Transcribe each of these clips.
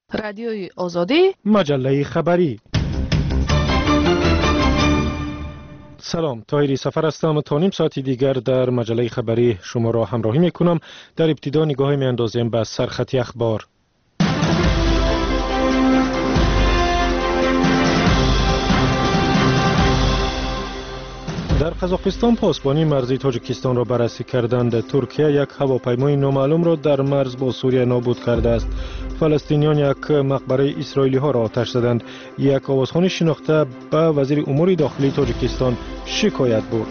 رادیوی آزادی، مجله خبری. سلام، طاهری سفر هستم. تا نیم ساعتی دیگر در مجله خبری شما را همراهی میکنم. در ابتدا نگاهی میاندازیم به سرخط اخبار. در قزاقستان پاسبانی مرزی تاجیکستان را بررسی کردند. ترکیه یک هواپیمای نامعلوم را در مرز با سوریه نابود کرده است. فلسطینیان یک مقبره اسرائیلی ها را آتش زدند. یک آوازخوان شناخته به وزیر امور داخلی تاجیکستان شکایت برد.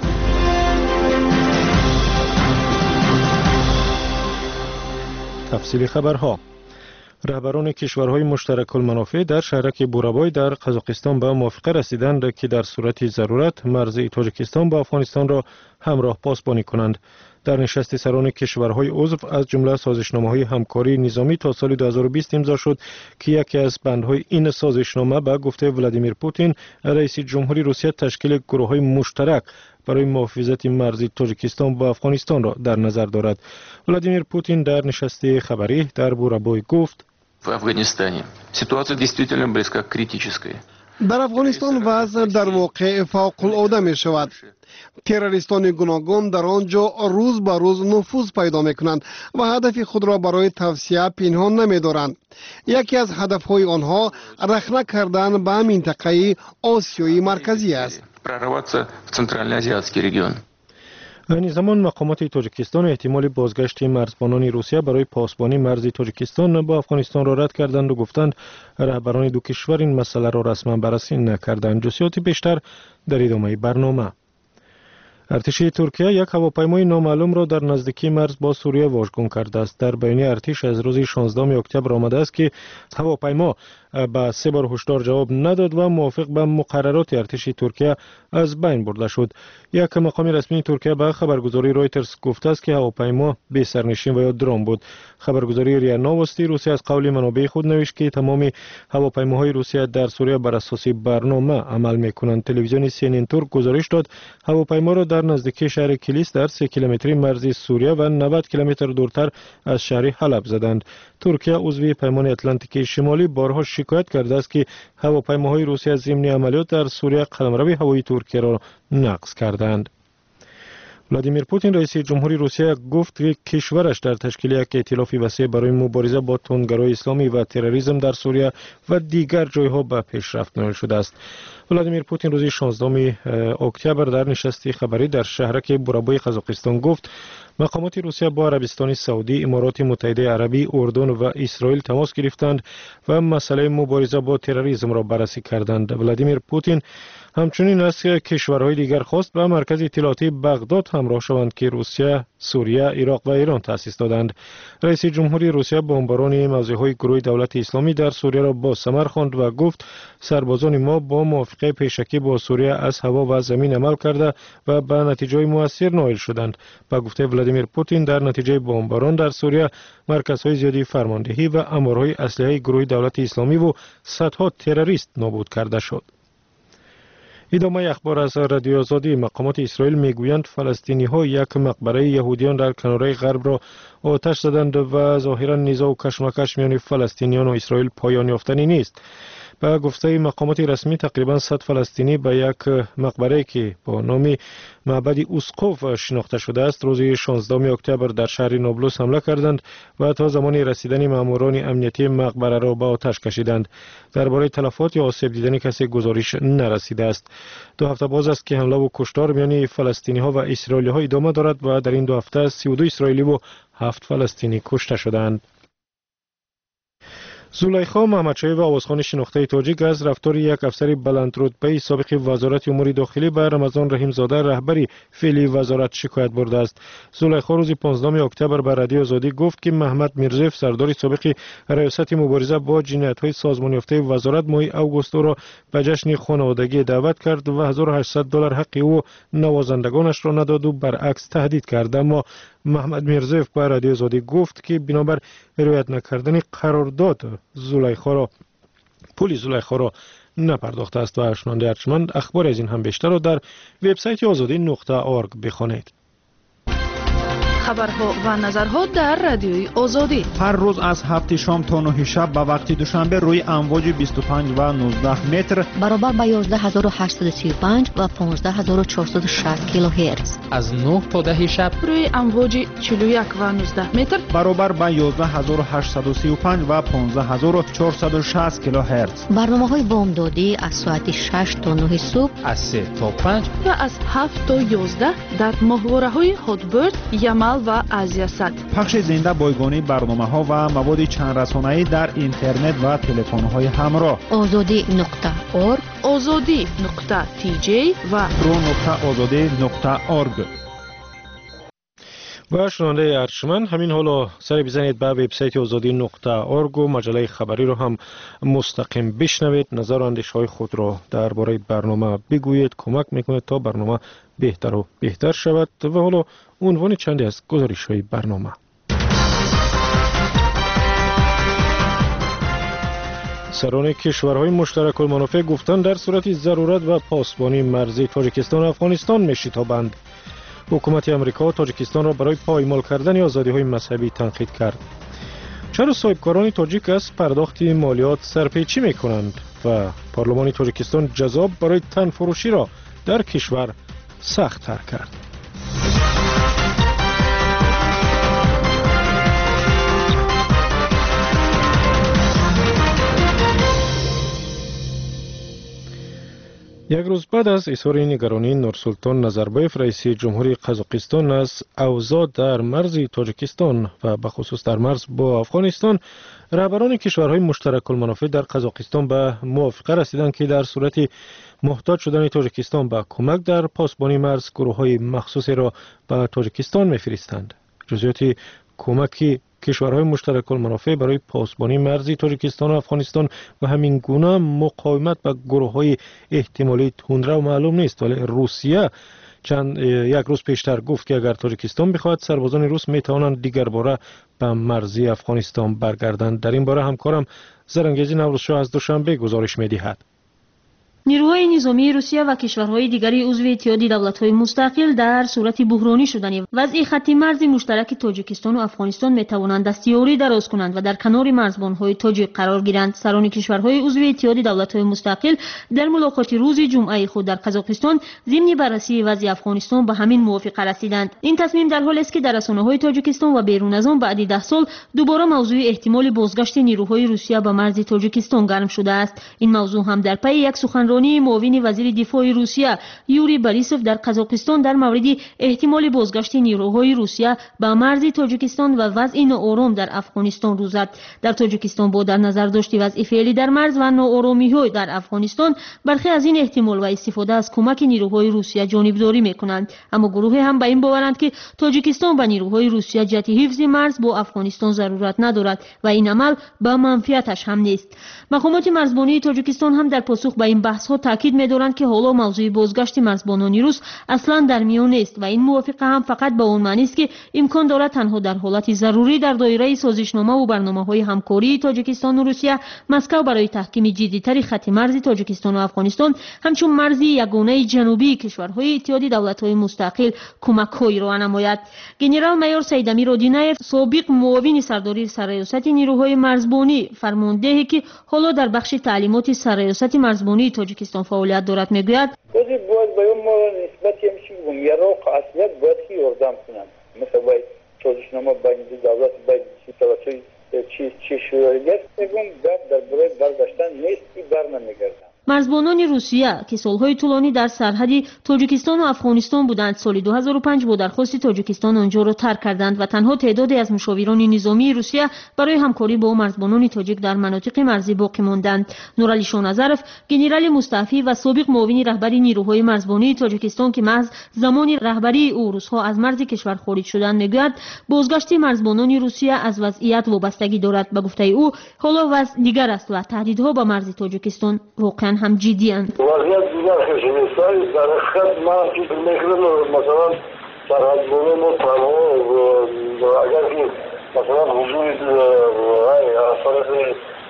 تفصیل خبرها. رهبران کشورهای مشترک المنافع در شهرک بورابای در قزاقستان به موافقه رسیدند که در صورت ضرورت مرز تاجیکستان با افغانستان را همراه پاسبانی کنند. در نشست سران کشورهای عضو از جمله سازشنامه‌های همکاری نظامی تا سال 2020 امضا شد که یکی از بندهای این سازشنامه به گفته ولادیمیر پوتین رئیس جمهوری روسیه تشکیل گروه‌های مشترک برای محافظت مرز تاجیکستان با افغانستان را در نظر دارد. ولادیمیر پوتین در نشست خبری در بورابای گفت: В Афганистане ситуация действительно близка к критической. در افغانستان وضع در واقع فوق العاده می شود. تروریستان گوناگون در آنجا روز به روز نفوذ پیدا می کنند و هدف خود را برای توسعه پنهان نمی دارند. یکی از هدفهای آنها رخنه کردن به منطقه آسیای مرکزی است. Прорваться в центральноазиатский регион. این زمان مقامات تاجیکستان احتمال بازگشت مرزبانان روسیه برای پاسبانی مرز تاجیکستان با افغانستان را رد کردند و گفتند رهبران دو کشور این مسئله را رسما بررسی نکردند. جزئیات بیشتر در ادامه برنامه. ارتش ترکیه یک هواپیمای نامعلوم را در نزدیکی مرز با سوریه واژگون کرده است. در بیانیه ارتش از روز 16 اکتبر آمده است که هواپیما به 3 بار هشدار جواب نداد و موافق به مقررات ارتش ترکیه از بین برده شد. یک مقام رسمی ترکیه به خبرگزاری رویترز گفته است که هواپیما بی سرنشین و یا درون بود. خبرگزاری ریا نوستی روسیه از قول منابع خود نوشت که تمام هواپیماهای روسیه در سوریه بر اساس برنامه عمل می‌کنند. تلویزیون CNN ترک گزارش داد هواپیما را در نزدیکی شهر کلیس در 3 کیلومتری مرز سوریه و 90 کیلومتر دورتر از شهر حلب زدند. ترکیه عضو پیمان اتلانتیک شمالی بارها شکایت کرده است که هواپیماهای روسیه ضمن عملیات در سوریه قلمرو هوایی ترکیه را نقض کردند. ولادیمیر پوتین رئیس جمهوری روسیه گفت که کشورش در تشکیل یک ائتلاف وسیع برای مبارزه با تندگرای اسلامی و تروریسم در سوریه و دیگر جایها به پیشرفت نائل شده است. ولادیمیر پوتین روز 16 اکتبر در نشست خبری در شهرک بورابای قزاقستان گفت مقامات روسیه با عربستان سعودی، امارات متحده عربی، اردن و اسرائیل تماس گرفتند و مسئله مبارزه با تروریسم را بررسی کردند. ولادیمیر پوتین همچنین از کشورهای دیگر خواست به مرکز اطلاعاتی بغداد همراه شوند که روسیه، سوریه، عراق و ایران تأسیس دادند. رئیس جمهوری روسیه بمباران موضعهای گروه دولت اسلامی در سوریه را با ثمر خواند و گفت سربازان ما با موافقه پیشکی با سوریه از هوا و زمین عمل کرده و به نتیجه مؤثر نائل شدند. با گفته ولادیمیر پوتین در نتیجه بمباران در سوریه مرکزهای زیادی فرماندهی و امورهای اسلحه گروه دولت اسلامی و صدها تروریست نابود کرده شد. ادامه اخبار از رادیو آزادی. مقامات اسرائیل میگویند فلسطینی ها یک مقبره یهودیان در کناره غرب را آتش زدند و ظاهرا نزاع و کشمکش میان فلسطینیان و اسرائیل پایان یافتنی نیست. به گفته مقامات رسمی تقریبا 100 فلسطینی به یک مقبره که با نام معبد اسقف شناخته شده است روز 16 اکتبر در شهر نابلس حمله کردند و تا زمان رسیدن ماموران امنیتی مقبره را به آتش کشیدند. درباره تلفات یا آسیب دیدن کسی گزارش نرسیده است. 2 هفته باز است که حمله و کشتار میان فلسطینی ها و اسرائیلی ها ادامه دارد و در این 2 هفته 32 اسرائیلی و 7 فلسطینی کشته شدند. زلیخا محمدشاهی و آوازخوان شناخته تاجیک از رفتار یک افسر بلند رتبه سابق وزارت امور داخلی به رمضان رحیم زاده رهبری فعلی وزارت شکایت برده است. زلیخا روز 15 اکتبر به رادیو آزادی گفت که محمد میرزایف سردار سابق ریاست مبارزه با جنایت‌های سازمان یافته وزارت ماه اوگوست را به جشن خانوادگی دعوت کرد و $1800 حق او نوازندگانش را نداد و برعکس تهدید کرد. اما محمد میرزایف به رادیو آزادی گفت که بنابر رعایت نکردن قرارداد پول زلیخا را نپرداخته است و ارشنانده ارجمند اخبار از این هم بیشتر را در وبسایت azadi.org بخوانید. خبرها و نظرها در رادیوی آزادی. هر روز از 7 شام تا 9 شب به وقت دوشنبه روی امواج 25 و 19 متر برابر با 11835 و 15460 کیلوهرتز. از 9 تا 10 شب روی امواج 41 و 19 متر برابر با 11835 و 15460 کیلوهرتز. برنامه‌های بامدادی از ساعت 6 تا 9 صبح، از 3 تا 5 و از 7 تا 11 در ماهواره‌های هاتبرد، یمل و آسیا صد. پخش زنده بایگانی برنامه‌ها و مواد چند رسانه‌ای در اینترنت و تلفن‌های همراه. azadi.org، azadi.tj و pro.azadi.org. و شنونده ارجمند، همین حالا سر بزنید به وبسایت azadi.org و مجله خبری رو هم مستقیم بشنوید. نظر و اندیشه‌های خود را درباره برنامه بگویید، کمک میکنید تا برنامه بهتر و بهتر شود. و حالا عنوان چندی از گزارش‌های برنامه. سران کشورهای مشترک المنافع گفتند در صورت ضرورت و پاسبانی مرزی تاجیکستان و افغانستان می‌شتابند. حکومت امریکا تاجیکستان را برای پایمال کردن آزادی‌های مذهبی تنقید کرد. چرا صاحبکاران تاجیک از پرداخت مالیات سرپیچی می‌کنند و پارلمان تاجیکستان جذاب برای تنفروشی را در کشور سخت‌تر کرد. یک روز بعد از اظهار نگرانی نورسلطان نظربایف رئیس جمهوری قزاقستان از اوضاع در مرز تاجیکستان و به خصوص در مرز با افغانستان، رهبران کشورهای مشترک المنافع در قزاقستان به موافقه رسیدند که در صورت محتاج شدن تاجیکستان به کمک در پاسبانی مرز گروه‌های مخصوصی را به تاجیکستان می‌فرستند. جزئیات کمک کشورهای مشترک المنافع برای پاسبانی مرزی تاجیکستان و افغانستان و همین گونه مقاومت با گروه‌های احتمالی تندرو معلوم نیست، ولی روسیه یک روز پیشتر گفت که اگر تاجیکستان بخواهد سربازان روس میتوانند دیگر باره به مرزی افغانستان برگردند. در این باره همکارم زرنگیزی نوروزشاه از دوشنبه گزارش می‌دهد. نیروهای نظامی روسیه و کشورهای دیگری عضو اتحاد دولت‌های مستقل در صورت بحرانی شدن وضع خط مرز مشترک تاجیکستان و افغانستان می‌توانند دستیاری دراز کنند و در کنار مرزبان‌های تاجیک قرار گیرند. سران کشورهای عضو اتحاد دولت‌های مستقل در ملاقات روز جمعه خود در قزاقستان ضمن بررسی وضع افغانستان به همین موافقه رسیدند. این تصمیم در حالی است که در رسانه‌های تاجیکستان و بیرون از آن بعد 10 سال دوباره موضوع احتمال بازگشت نیروهای روسیه به مرز تاجیکستان گرم شده است. این موضوع هم در پی یک سخنرانی معاون وزیر دفاع روسیه یوری بوریسوف در قزاقستان در مورد احتمال بازگشت نیروهای روسیه به مرز تاجیکستان و وضع ناآرام در افغانستان روز زد. در تاجیکستان با در نظر داشت وضع فعلی در مرز و ناآرامی‌ها در افغانستان، برخی از این احتمال و استفاده از کمک نیروهای روسیه جانبداری می‌کنند، اما گروه هم به این باورند که تاجیکستان به نیروهای روسیه جهت حفظ مرز با افغانستان ضرورت ندارد و این عمل به منفعتش هم نیست. مقامات مرزبانی تاجیکستان هم در پاسخ به این بحث‌ها تاکید می‌دارند که حالا موضوع بازگشت مرزبانان روس اصلاً در میان نیست و این موافقه هم فقط به اون معنی است که امکان دارد تنها در حالت ضروری در دایره سازشنامه و برنامه‌های همکاری تاجیکستان و روسیه مسکو برای تحکیم جدی‌تر خط مرز تاجیکستان و افغانستان همچون مرز یگانه جنوبی کشورهای اتحاد دولت‌های مستقل کمک‌هایی را نماید. گنرال مایور سیدامیر اودینایف، سابق معاون سرداری سرریاست نیروهای مرزبانی، فرمانده که حالا در بخش تعلیمات سرریاست مرزبانی تاجیکستان فعالیت دارد میگوید خودی باید به اون نسبتی همیشه بگم یراق اصلیت باید که یردم کنند، مثل باید سازشنامه بین دولت باید توجه چی شروعیت بگم در برای برگشتن نیست که بر نمیگردن. مرزبانان روسیه که سالهای طولانی در سرحد تاجیکستان و افغانستان بودند، سال 2005 با درخواست تاجیکستان آنجا را ترک کردند و تنها تعدادی از مشاوران نظامی روسیه برای همکاری با مرزبانان تاجیک در مناطق مرزی باقی ماندند. نورعلی شاهنظرف، گنرال مستعفی و سابق معاون رهبری نیروهای مرزبانی تاجیکستان که محض زمان رهبری او روس‌ها از مرز کشور خارج شدند، میگوید بازگشت مرزبانان روسیه از وضعیت وابستگی دارد. به گفته او حالا وضع دیگر است و تهدیدها به مرز تاجیکستان واقعا هم جدی اند. وضعیت دیگر خشنیستایی در خط ما که میکنم مثلا سرحدبانان و تنها اگر که مثلا حضور از طرف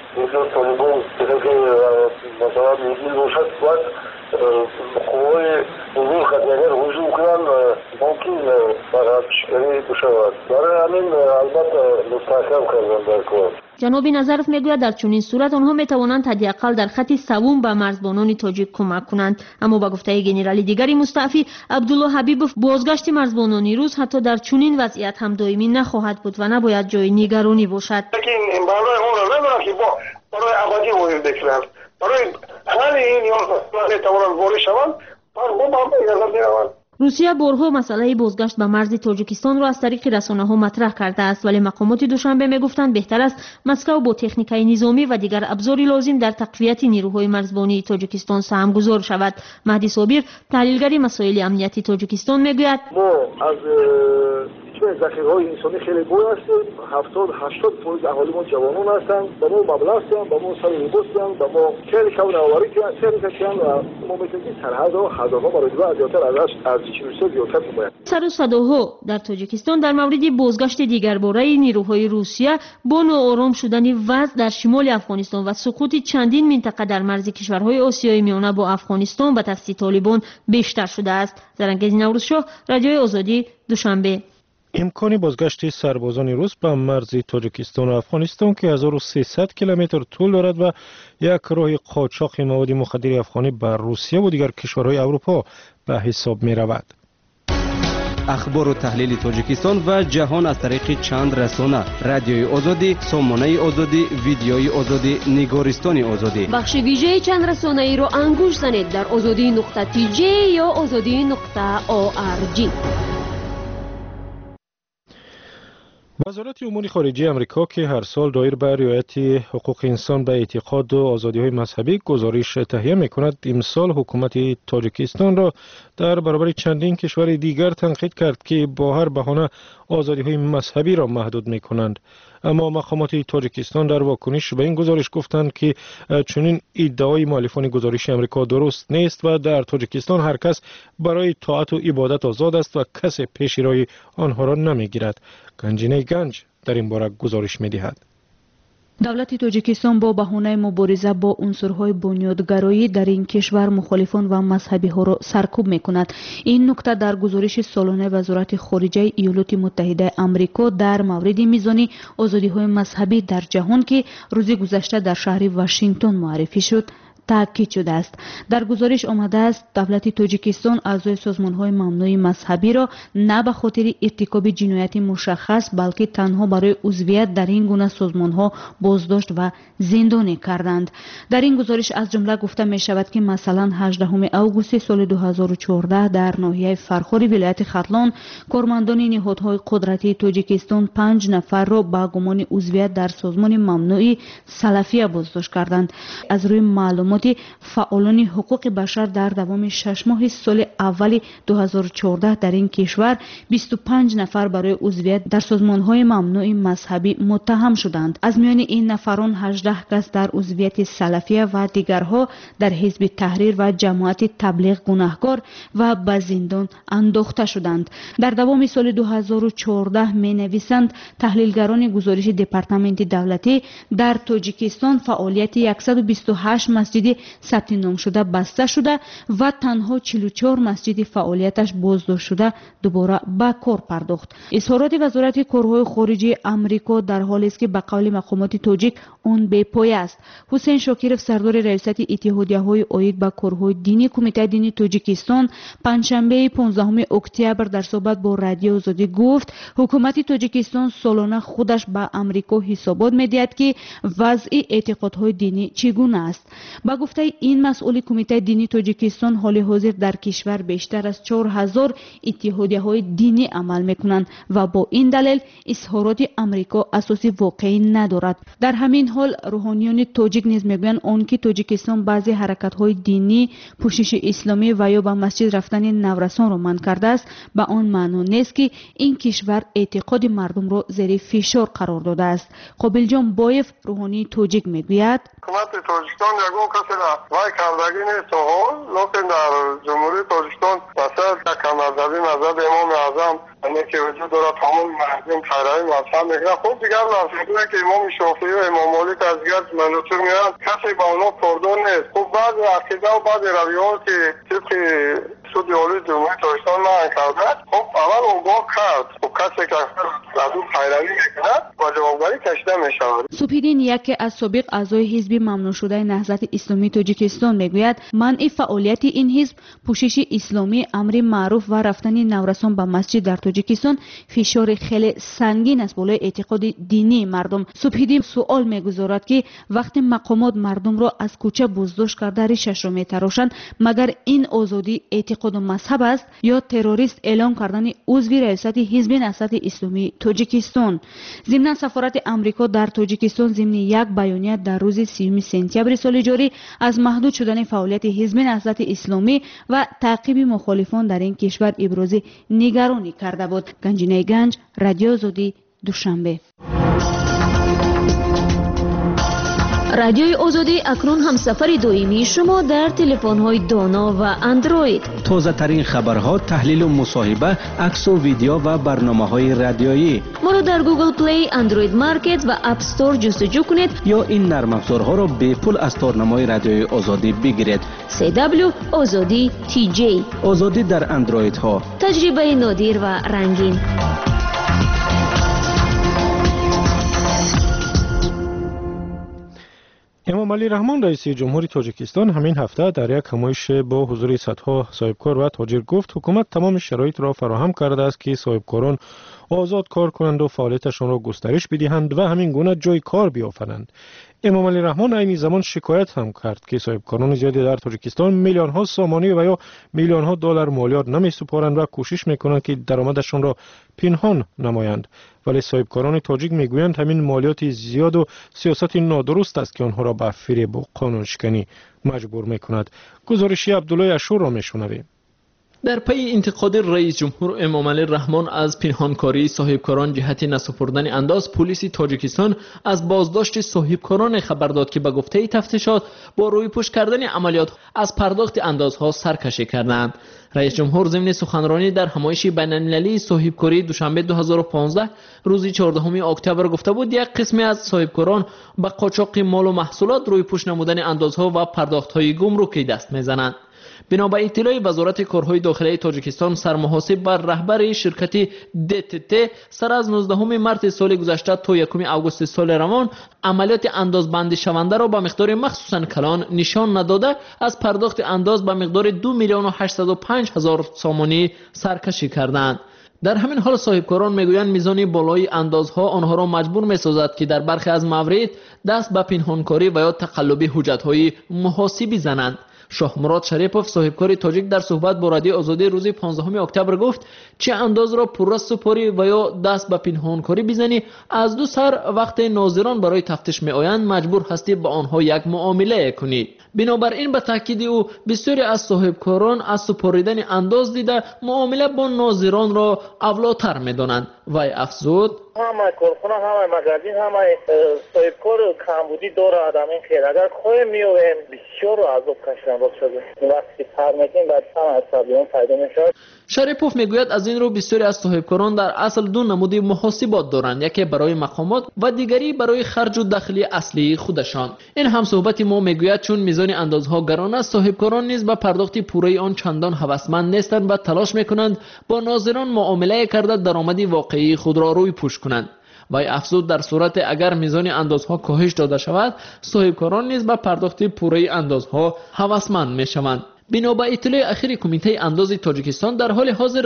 وجود طالبان که مثلا میگی روشت باید قوای حضور خطیگر حضور کنن ممکن برای پیشگیری بشود. برای همین البته مستحکم کردن در کار. جناب نظرف میگوید در چنین صورت آنها میتوانند حداقل در خط سوم به مرزبانان تاجیک کمک کنند. اما با گفته گنرال دیگری مستعفی عبدالله حبیبوف بازگشت مرزبانان روس حتی در چنین وضعیت هم دائمی نخواهد بود و نباید جای نگرانی باشد. لیکن برای اون نمیدونم که برای ابدی وارد بکنند. برای حل این یا نتوانند وارد شوند برای ما اجازه می‌دهند. روسیه بارها مسئله بازگشت به مرز تاجیکستان را از طریق رسانه‌ها مطرح کرده است، ولی مقامات دوشنبه میگفتند بهتر است مسکو با تکنیک‌های نظامی و دیگر ابزاری لازم در تقویت نیروهای مرزبانی تاجیکستان سهمگذار شود. مهدی صابر تحلیلگر مسائل امنیتی تاجیکستان میگوید ما از ذخیره‌های انسانی خیلی بوی هستیم. 70-80% اهالی ما جوانان هستند. با ما مبلغ هستند، با ما سر لباس هستند، با ما خیلی کون آوری کردند و ما می‌تونیم سرحدها حداها برای دو زیادتر ازش ارزش روسیه زیادتر کنیم. سر و صداها در تاجیکستان در مورد بازگشت دیگرباره نیروهای روسیه با ناآرام شدن وضع در شمال افغانستان و سقوط چندین منطقه در مرز کشورهای آسیای میانه با افغانستان به دست طالبان بیشتر شده است. زرنگیز نوروزشاه، رادیوی آزادی، دوشنبه. امکان بازگشت سربازان روس به مرز تاجیکستان و افغانستان که 1300 کیلومتر طول دارد و یک راه قاچاق مواد مخدر افغانی بر روسیه و دیگر کشورهای اروپا به حساب می رود. اخبار و تحلیل تاجیکستان و جهان از طریق چند رسانه: رادیوی آزادی، سامانه آزادی، ویدیوی آزادی، نگارستان آزادی. بخش ویژه چند رسانه ای را انگوش زنید در azadi.tj یا azadi.org. وزارت امور خارجه آمریکا که هر سال دایر به رعایت حقوق انسان به اعتقاد و آزادی‌های مذهبی گزارش تهیه می‌کند، امسال حکومت تاجیکستان را در برابر چندین کشور دیگر تنقید کرد که با هر بهانه آزادی‌های مذهبی را محدود می‌کنند. اما مقامات تاجیکستان در واکنش به این گزارش گفتند که چنین ادعای مؤلفان گزارش آمریکا درست نیست و در تاجیکستان هر کس برای طاعت و عبادت آزاد است و کسی پیش روی آنها را نمی‌گیرد. گنجینه گنج در این باره گزارش می‌دهد. دولت تاجیکستان با بهانه مبارزه با عنصرهای بنیادگرایی در این کشور مخالفان و مذهبی ها را سرکوب می‌کند. این نکته در گزارش سالانه وزارت خارجه ایالات متحده آمریکا در مورد میزان آزادی‌های مذهبی در جهان که روز گذشته در شهر واشنگتن معرفی شد تاکید شده است. در گزارش آمده است دولت تاجیکستان اعضای سازمان‌های ممنوع مذهبی را نه به خاطر ارتکاب جنایت مشخص بلکه تنها برای عضویت در این گونه سازمان‌ها بازداشت و زندانی کردند. در این گزارش از جمله گفته می شود که مثلا 18 اوگوست سال 2014 در ناحیه فرخار ولایت ختلان کارمندان نهادهای قدرتی تاجیکستان 5 نفر را با گمان عضویت در سازمان ممنوع سلفیه بازداشت کردند. از روی معلومات فعالان حقوق بشر در دوام 6 ماه سال اول 2014 در این کشور 25 نفر برای عضویت در سازمان‌های ممنوع مذهبی متهم شدند. از میان این نفران 18 کس در عضویت سلفیه و دیگرها در حزب تحریر و جماعت تبلیغ گناهکار و به زندان انداخته شدند. در دوام سال 2014 می‌نویسند تحلیلگران گزارش دپارتمنت دولتی در تاجیکستان فعالیت 128 مسجد ثبت نام شده بسته شده و تنها 44 مسجد فعالیتش بازداشت شده دوباره به کار پرداخت. اظهارات وزارت کارهای خارجه آمریکا در حالی است که به قول مقامات تاجیک اون بی پایه است. حسین شاکرف سردار ریاست اتحادیه‌های عاید به کارهای دینی کمیته دینی تاجیکستان پنجشنبه 15 اکتبر در صحبت با رادیو آزادی گفت حکومت تاجیکستان سالانه خودش به آمریکا حسابات می‌دهد که وضع اعتقادهای دینی چگونه است. با گفته این مسئول کمیته دینی تاجیکستان حال حاضر در کشور بیشتر از 4000 اتحادیه‌های دینی عمل می‌کنند و با این دلیل اظهارات آمریکا اساس واقعی ندارد. در همین حال روحانیان تاجیک نیز میگویند آنکه تاجیکستان بعضی حرکت‌های دینی پوشش اسلامی و یا به مسجد رفتن نورسان را منع کرده است به آن معنی نیست که این کشور اعتقاد مردم را زیر فشار قرار داده است. قابل جان بایف روحانی تاجیک میگوید حکومت تاجیکستان یگان کس را وای کردگی نیست لیکن در جمهوری تاجیکستان مثلا کم مذهبی مذهب امام اعظم که وجود دارد تمام مردم پیروی مذهب میکنن. خب دیگر لازمه که امام شافعی و امام مالک از دیگر منوچهر میان کسی با اونا پردون نیست. خب بعض عقیده و بعض رویات طبق سود عالی جمهوری تاجیکستان معین کرده. خب اول اون با کرد. خب کسی که از اون پیروی میکنه و جوابگاری کشیده میشود. سپیدین یکی از سابق اعضای حزب ممنوع شده نهضت اسلامی تاجیکستان میگوید منع فعالیت این حزب پوشش اسلامی امر معروف و رفتن نورسان به مسجد در تاجیکستان فشار خیلی سنگین است بالای اعتقاد دینی مردم. سپیدین سوال میگذارد که وقتی مقامات مردم را از کوچه بازداشت کرده ریشش را میتراشند مگر این آزادی اعتقاد و مذهب است یا تروریست اعلام کردن عضو ریاست حزب نهضت اسلامی تاجیکستان؟ ضمن سفارت امریکا در تاجیکستان ضمن یک بیانیه در روز 30 سپتامبر سال جاری از محدود شدن فعالیت حزب نهضت اسلامی و تعقیب مخالفان در این کشور ابراز نگرانی کرده بود. گنجینه گنج، رادیو آزادی، دوشنبه. رادیوی آزادی اکنون هم سفر دویمی شما در تلفن‌های دانا و اندروید. تازه ترین خبرها، تحلیل و مصاحبه، عکس و ویدیو و برنامه‌های رادیویی. ما را در گوگل پلی، اندروید مارکت و اپ استور جستجو کنید یا این نرم افزارها را به پول از تارنمای رادیوی آزادی بگیرید. CW آزادی TJ. آزادی در اندروید ها. تجربه نادر و رنگین. امام علی رحمان رئیس جمهوری تاجیکستان همین هفته در یک همایش با حضور صدها صاحبکار و تاجر گفت حکومت تمام شرایط را فراهم کرده است که صاحبکاران آزاد کار کنند و فعالیتشان را گسترش بدهند و همین گونه جای کار بیافرند. امام علی رحمان این زمان شکایت هم کرد که صاحبکاران زیادی در تاجیکستان میلیون ها سامانی و یا میلیون ها دلار مالیات نمی سپارند و کوشش میکنند که درآمدشان را پنهان نمایند، ولی صاحبکاران تاجیک میگویند همین مالیات زیاد و سیاست نادرست است که آنها را به فریب و قانون شکنی مجبور میکند. گزارشی عبدالله اشور را میشنویم. در پی انتقاد رئیس جمهور امام علی رحمان از پنهانکاری صاحبکاران جهت نسپردن انداز، پلیس تاجیکستان از بازداشت صاحبکاران خبر داد که به گفته تفتیشات با روی پوش کردن عملیات از پرداخت اندازها سرکشی کردند. رئیس جمهور ضمن سخنرانی در همایش بین‌المللی صاحبکاری دوشنبه 2015 روز 14 اکتبر گفته بود یک قسمی از صاحبکاران به قاچاق مال و محصولات روی پوش نمودن اندازها و پرداخت‌های گمرکی دست می‌زنند. بنا به اطلاع وزارت کارهای داخلی تاجیکستان، سرمحاسب بر رهبر شرکت DTT سر از 19 مارس سال گذشته تا 1 آگوست سال روان عملیات اندازبندی شونده را به مقدار مخصوصاً کلان نشان نداده از پرداخت انداز به مقدار 2,805,000 سامانی سرکشی کردند. در همین حال صاحبکاران میگویند میزان بالای اندازها آنها را مجبور میسازد که در برخی از موارد دست به پنهانکاری و یا تقلبی حجت‌های محاسبی زنند. شاه مراد شریپوف صاحبکار تاجیک در صحبت با رادیو آزادی روز 15 اکتبر گفت چه انداز را پررس سپاری و یا دست به پنهانکاری بزنی، از دو سر وقت ناظران برای تفتیش می آیند مجبور هستی با آنها یک معامله کنی. بنابراین به تاکید او بسیاری از صاحبکاران از سپاریدن انداز دیده معامله با ناظران را اولاتر می دانند. وی افزود همه کارخانه، همه مغازین، همه صاحبکار کمبودی داره آدم این خیر. اگر خواهی میویم بسیار عذاب کشیدن باز شده. وقتی پر میکنیم بعد هم عصبیان پیدا میشد. شریپوف میگوید از این رو بسیاری از صاحبکاران در اصل دو نمود محاسبات دارند، یکی برای مقامات و دیگری برای خرج و دخلی اصلی خودشان. این هم صحبت ما میگوید چون میزان اندازها گران است، صاحبکاران نیز به پرداخت پوره آن چندان هوسمند نیستند و تلاش میکنند با ناظران معامله کرده درآمد واقعی خود را روی پوش کنند. و افزود در صورت اگر میزان اندازها کاهش داده شود، صاحبکاران نیز به پرداخت پوره اندازها هوسمند میشوند. بنا به اطلاع اخیر کمیته انداز تاجیکستان در حال حاضر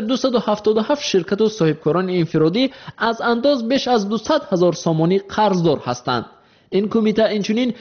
277 شرکت و صاحبکاران انفرادی از انداز بیش از 200,000 سامانی قرضدار هستند. این کمیته اینچنین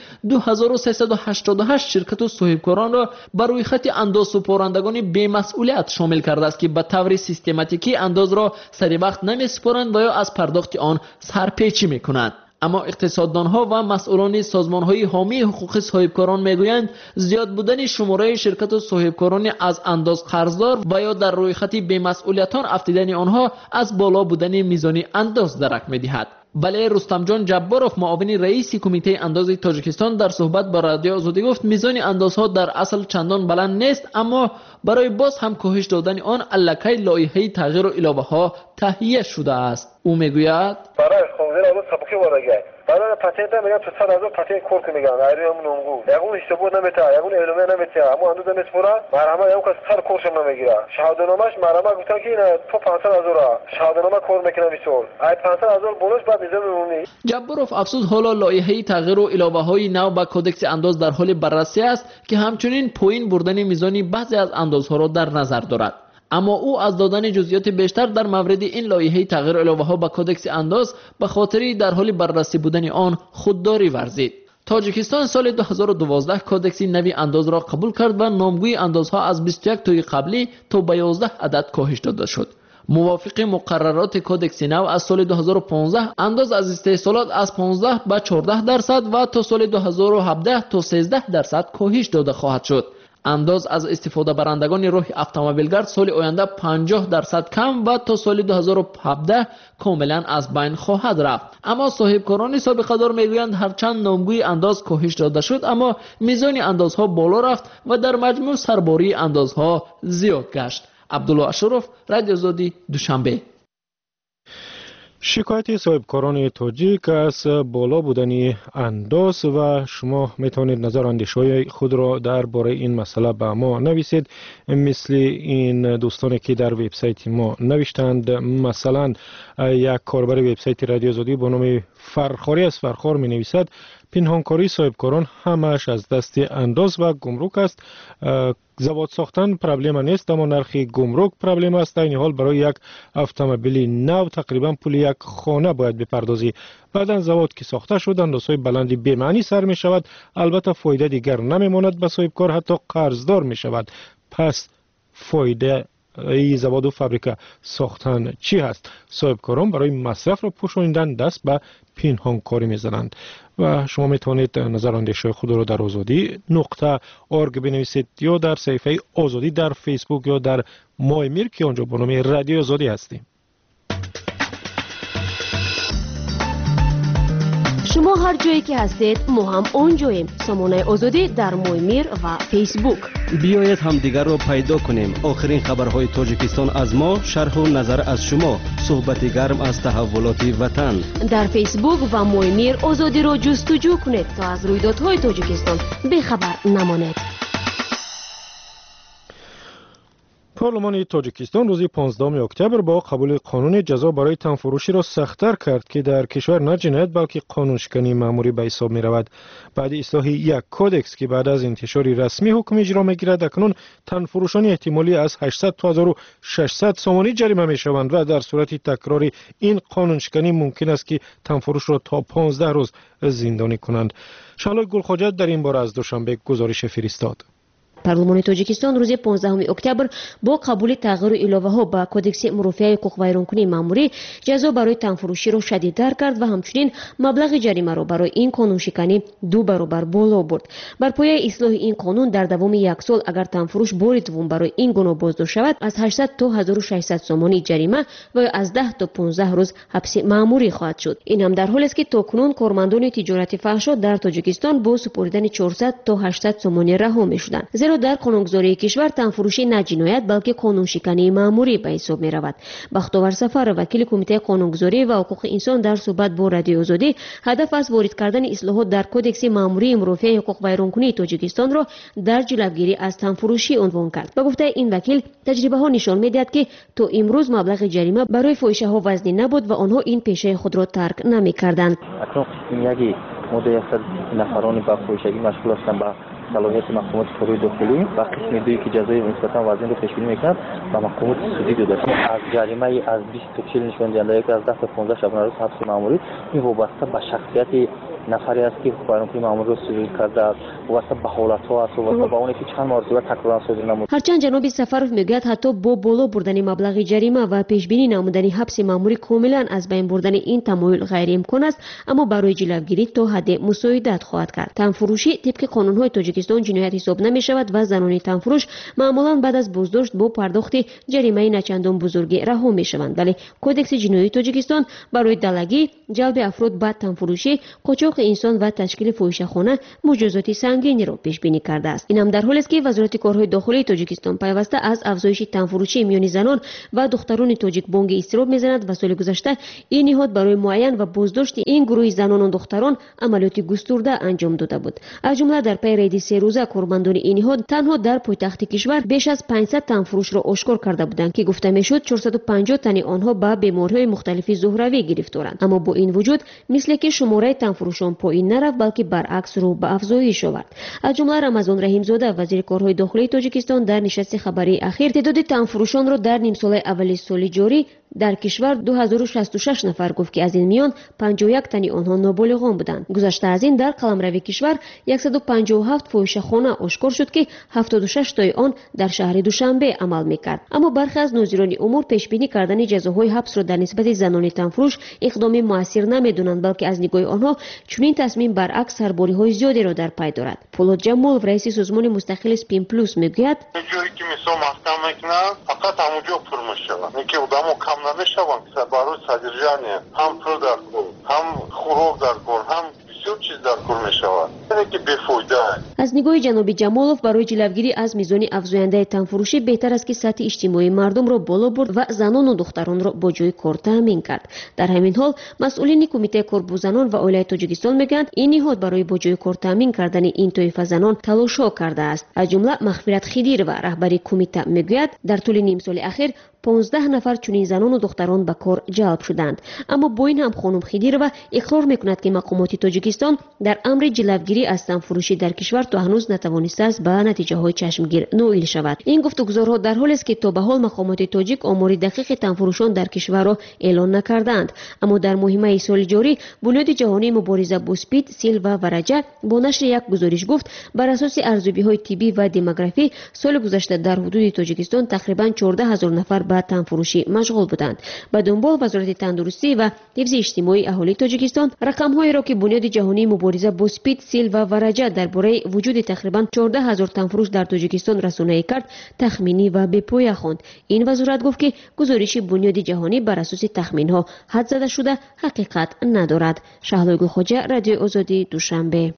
2388 شرکت و صاحبکاران را بر روی خط انداز سپارندگان بی‌مسئولیت شامل کرده است که به طور سیستماتیکی انداز را سری وقت نمی‌سپارند و یا از پرداخت آن سرپیچی می‌کنند. اما اقتصاددانها و مسئولان سازمان‌های حامی حقوق صاحبکاران میگویند زیاد بودن شماره شرکت و صاحبکاران از انداز قرضدار و یا در روی خط بی‌مسئولیتان افتیدن آنها از بالا بودن میزان انداز درک می‌دهد. بله، رستمجان جباروف معاون رئیس کمیته انداز تاجیکستان در صحبت با رادیو آزادی گفت میزان اندازها در اصل چندان بلند نیست، اما برای باز هم کاهش دادن آن الکی لایحه تغییر و اضافه ها تهیه شده است. او میگوید برای خونده رو سبکی وارگه برای پتنت میگن تو 100,000 پتنت کورک میگن ایرم نونگو یگون اشتباه نمیته یگون علمه نمیته اما اندوز نمیسپره مرحمه یگون کس سر کورش نمیگیره شهادتنامه‌اش مرحمه گفتن که این تو 500,000 شهادتنامه کور میکنه میسول ای 500,000 بونوس بعد میذاره میمونی. جباروف افسوس حالا لایحه تغییر و اضافه های نو به کدکس انداز در حال بررسی است که همچنین پایین بردن میزانی بعضی از اندازها را در نظر دارد. اما او از دادن جزئیات بیشتر در مورد این لایحه تغییر اضافه ها به کدکس انداز به خاطر در حال بررسی بودن آن خودداری ورزید. تاجیکستان سال 2012 کدکس نوی انداز را قبول کرد و نامگوی اندازها از 21 تای قبلی تا به 11 عدد کاهش داده شد. موافق مقررات کدکس نو از سال 2015 انداز از استحصالات از 15 به 14% و تا سال 2017 تا 13% کاهش داده خواهد شد. انداز از استفاده برندگان راه اتومبیلگرد سال آینده 50% کم و تا سال 2017 کاملا از بین خواهد رفت. اما صاحبکاران سابقه دار میگویند هرچند نامگوی انداز کاهش داده شد اما میزان اندازها بالا رفت و در مجموع سرباری اندازها زیاد گشت. عبدالله اشرف، رادیو آزادی، دوشنبه. شکایت صاحبکاران تاجیک از بالا بودن انداز و شما میتونید نظر اندیشه‌های خود را درباره این مسئله به ما نویسید، مثل این دوستانی که در وبسایت ما نوشتند. مثلا یک کاربر وبسایت رادیو آزادی با نام فرخاری از فرخار می نویسد پنهانکاری صاحبکاران همش از دست انداز و گمرک است. زواد ساختن پرابلم نیست اما نرخ گمرک پرابلم است. در این حال برای یک اتومبیل نو تقریبا پول یک خانه باید بپردازی. بعدن زواد که ساخته شد اندازهای بلندی به معنی سر می شود. البته فایده دیگر نمی ماند به صاحبکار، حتی قرضدار می شود. پس فایده ای زواد و فابریکه ساختن چی هست؟ صاحبکاران برای مصرف را پوشانیدن دست به پنهانکاری میزنند. و شما میتونید نظر اندیشه خود را در آزادی.org بنویسید یا در صفحه آزادی در فیسبوک یا در مای میر که آنجا با نام رادیو آزادی هستیم. شما هر جایی که هستید ما هم اونجاییم. سامانه آزادی در مای میر و فیسبوک. بیایید همدیگر را پیدا کنیم. آخرین خبرهای تاجیکستان از ما، شرح و نظر از شما، صحبت گرم از تحولات وطن. در فیسبوک و مای میر آزادی را جستجو کنید تا از رویدادهای تاجیکستان بیخبر نمانید. پارلمان تاجیکستان روز 15 اکتبر با قبول قانون جزا برای تنفروشی را سخت‌تر کرد که در کشور نه جنایت بلکه قانون شکنی مأموری به حساب می رود. بعد اصلاح یک کدکس که بعد از انتشار رسمی حکم اجرا می گیرد، اکنون تنفروشان احتمالی از 800 تا 1600 سومانی جریمه می شوند و در صورت تکرار این قانون شکنی ممکن است که تنفروش را تا 15 روز زندانی کنند. شالای گلخواجه در این باره از دوشنبه گزارش فرستاد. پارلمان تاجیکستان روز 15 اکتبر با قبول تغییر اضافه ها به کدکس مرافعه حقوق ویرانکنی مأموری جزا برای تنفروشی را شدیدتر کرد و همچنین مبلغ جریمه را برای این قانون شکنی 2 برابر بالا برد. بر پایه اصلاح این قانون در دوام یک سال اگر تنفروش بار دوم برای این گناه بازداشت شود از 800 تا 1600 سومانی جریمه و از 10 تا 15 روز حبس مأموری خواهد شد. این هم در حالی است که تاکنون کارمندان تجارت فحشا در تاجیکستان با سپردن 400 تا 800 سومانی رها می‌شدند. در قانونگذاری کشور تنفروشی نه جنایت بلکه قانون شکنی مأموری به حساب می رود. بختاور سفر وکیل کمیته قانونگذاری و حقوق انسان در صحبت با رادیو آزادی هدف از وارد کردن اصلاحات در کدکس مأموری مرافعه حقوق ویرانکنی تاجیکستان را در جلوگیری از تنفروشی عنوان کرد. به گفته این وکیل تجربه ها نشان می‌دهد که تا امروز مبلغ جریمه برای فاحشه ها وزنی نبود و آنها این پیشه خود را ترک نمی‌کردند. اکنون یکی مدت 100 نفرانی با فاحشگی مشغول هستند با صلاحیت محکومات فروع داخلی و قسم دویی که جزای نسبتا وزن رو پیش بینی می‌کند و محکومات سودی داده از جریمه از 20 تا 40 نشان دهنده که از 10 تا 15 شبانه روز حبس مأموری این وابسته به شخصیت نفری است که ویرانکنی مأموری را صدور کرده است واسه به حالت‌ها است و با اونی که چند مرتبه تکرار صادر نمود. هرچند جناب سفرов میگوید حتی با بالا بردن مبلغ جریمه و پیش بینی نمودن حبس مأموری کاملا از بین بردن این تمایل غیر امکان است، اما برای جلوگیری تا حد مساعدت خواهد کرد. تنفروشی طبق قانون‌های تاجیکستان جنایت حساب نمی‌شود و زنان تنفروش معمولا بعد از بازداشت با پرداخت جریمه نچندان بزرگی رها می‌شوند، ولی کدکس جنایی تاجیکستان برای دلگی، جلب افراد به تنفروشی، قاچاق انسان و تشکیل فاحشه‌خانه مجازات سنگینی را پیش بینی کرده است. این هم در حالی است که وزارت کارهای داخلی تاجیکستان پیوسته از افزایش تنفروشی میان زنان و دختران تاجیک بانگ اضطراب می‌زند و سال گذشته این نهاد برای معین و بازداشت این گروه زنان و دختران عملیات گسترده انجام داده بود. از جمله در پی ریدی 3 روزه قرباندان این نهاد تنها در پایتخت کشور بیش از 500 تنفروش را آشکار کرده بودند که گفته میشد 450 تن آنها به بیماری‌های مختلف زهروی گرفتارند. اما با این وجود مثل که شماره تنفروشان پایین نرفت بلکه برعکس رو به افزایش آورد. از جمله رمضان رحیمزاده وزیر کارهای داخلی تاجیکستان در نشست خبری اخیر تعداد تنفروشان را در نیم سال اول سال جاری در کشور 2066 نفر گفت که از این میان 51 تن آنها نابالغان بودند. گذشته از این در قلمرو کشور 157 فاحشه‌خانه آشکار شد که 76 تای آن در شهر دوشنبه عمل می‌کرد. اما برخی از ناظران امور پیش بینی کردن جزاهای حبس را در نسبت زنان تنفروش اقدام موثر نمی‌دانند، بلکه از نگاه آنها چنین تصمیم برعکس سرباری‌های زیادی را در پی دارد. فولاد جمالov رئیس سازمان مستقل سپین پلوس میگوید جایی که مثلا محکمه کنن فقط همونجا پر میشوند، اینکه آدمو کم نمیشوند که برای صدرجانی هم پول در کار، هم خوراک در کار، هم بسیار چیز در کار میشود، اینه که بیفایده. از نگاه جناب جمالov برای جلوگیری از میزان افزاینده تنفروشی بهتر است که سطح اجتماعی مردم را بالا برد و زنان و دختران را با جای کار تامین کرد. در همین حال مسئولین کمیته کار با زنان و عائله تاجیکستان میگویند این نهاد برای با جای کار تامین کردن این طایفه زنان تلاش‌ها کرده است. از جمله مغفرت خدیر و رهبری کمیته میگوید در طول نیم سال اخیر 15 نفر چنین زنان و دختران به کار جلب شدند. اما با این هم خانم خدیرова اقرار میکند که مقامات تاجیکستان در امر جلوگیری از تنفروشی در کشور تا هنوز نتوانسته است به نتیجه های چشمگیر نائل شود. این گفتگوزارها در حالی است که تا به حال مقامات تاجیک آمار دقیق تنفروشان در کشور را اعلان نکردند، اما در ماه سال جاری بنیاد جهانی مبارزه با اسپید، سیل و ورجه با نشر یک گزارش گفت بر اساس ارزیابی‌های طبی و دموگرافی سال گذشته در حدود تاجیکستان تقریبا 14000 نفر به تنفروشی مشغول بودند. به دنبال وزارت تندرستی و حفظ اجتماعی اهالی تاجیکستان رقم‌هایی را که بنیاد جهانی مبارزه با اسپید، سیل و ورجه درباره وجود تقریبا 14000 تنفروش در تاجیکستان رسانه‌ای کرد تخمینی و بی‌پایه خواند. این وزارت گفت که گزارش بنیاد جهانی بر اساس تخمین‌ها حد زده شده حقیقت ندارد. شهلا خوجه، رادیو آزادی، دوشنبه.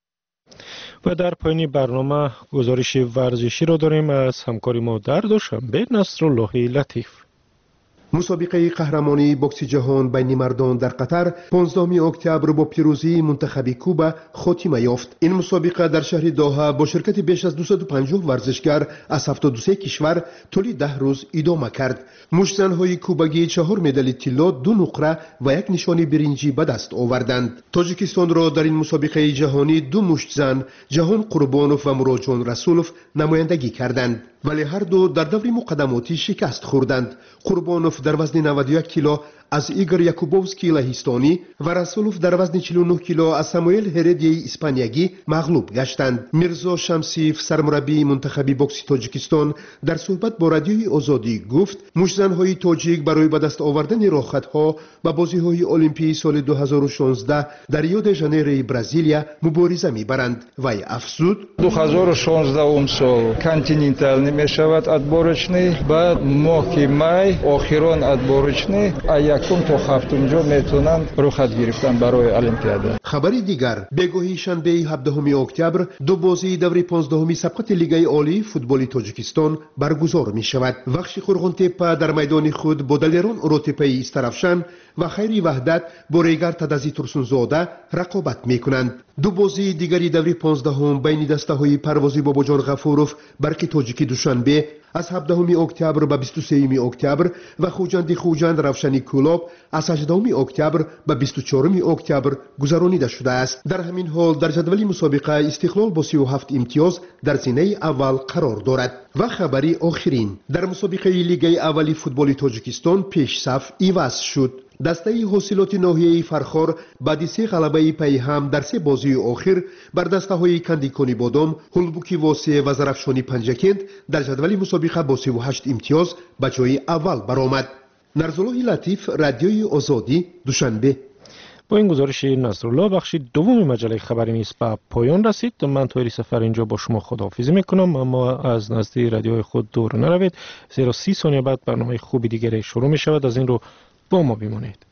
و در پایین برنامه گزارش ورزشی را داریم از همکاری ما در دوشنبه نصرالله لطیف. مسابقه قهرمانی بوکس جهان بین مردان در قطر 15 اکتبر با پیروزی منتخب کوبا خاتمه یافت. این مسابقه در شهر دوحه با شرکت بیش از 250 ورزشگر از 73 کشور طول 10 روز ادامه کرد. مشتزن‌های کوباگی 4 مدال طلا، 2 نقره و 1 نشان برنجی به دست آوردند. تاجیکستان را در این مسابقه جهانی 2 مشتزن، جهان قربانوف و مراجان رسولوف نمایندگی کردند، ولی هر دو در دور مقدماتی شکست خوردند. قربانوف در وزن 91 کیلو از ایگور یاکوبوفسکی لهستانی و رسولوف در وزن 49 کیلو از ساموئل هردی اسپانیایی مغلوب گشتند. میرزا شمسیف سرمربی منتخب بوکس تاجیکستان در صحبت با رادیوی آزادی گفت مشتزن‌های تاجیک برای به دست آوردن راحت‌ها به بازی‌های المپیک سال 2016 در ریو د ژانیرو برزیلیا مبارزه می‌برند. وی افزود 2016 سال کانتینентال نمی‌شود ادبارچنی، بعد ماه مای آخران ادبارچنی یکم تا هفتم جا میتونن رخصت گرفتن برای المپیادا. خبری دیگر بگوهی شنبه 17 اکتبر دو بازی دوره 15 سبقت لیگ عالی فوتبال تاجیکستان برگزار می شود. وخش خورغونتپه در میدان خود با دلیران اروتپی استرافشان و خیری وحدت با ریگر تدازی ترسونزاده رقابت می کنند. دو بازی دیگری دوره 15 بین دسته های پروازی باباجان غفوروف برق تاجیکی دوشنبه از 17 اکتبر به 23 اکتبر و خوجند روشنی کولا انقلاب از 18 اکتبر به 24 اکتبر گذرانیده شده است. در همین حال در جدول مسابقه استقلال با 37 امتیاز در زینه اول قرار دارد. و خبری آخرین، در مسابقه لیگ اولی فوتبال تاجیکستان پیش صف عوض شد. دسته حاصلات ناحیه فرخار بعد 3 غلبه پی هم در 3 بازی آخر بر دسته های کندیکانی بادام، هلبوکی واسه و زرفشانی پنجکند در جدول مسابقه با 38 امتیاز به جای اول برآمد. نرزالله لطیف، رادیوی آزادی، دوشنبه. با این گزارش نصرالله بخش دوم مجله خبری نیست به پایان رسید. من طوری سفر اینجا با شما خداحافظی میکنم، اما از نزد رادیوی خود دور نروید، زیرا 30 ثانیه بعد برنامه خوبی دیگری شروع می شود. از این رو با ما بمانید.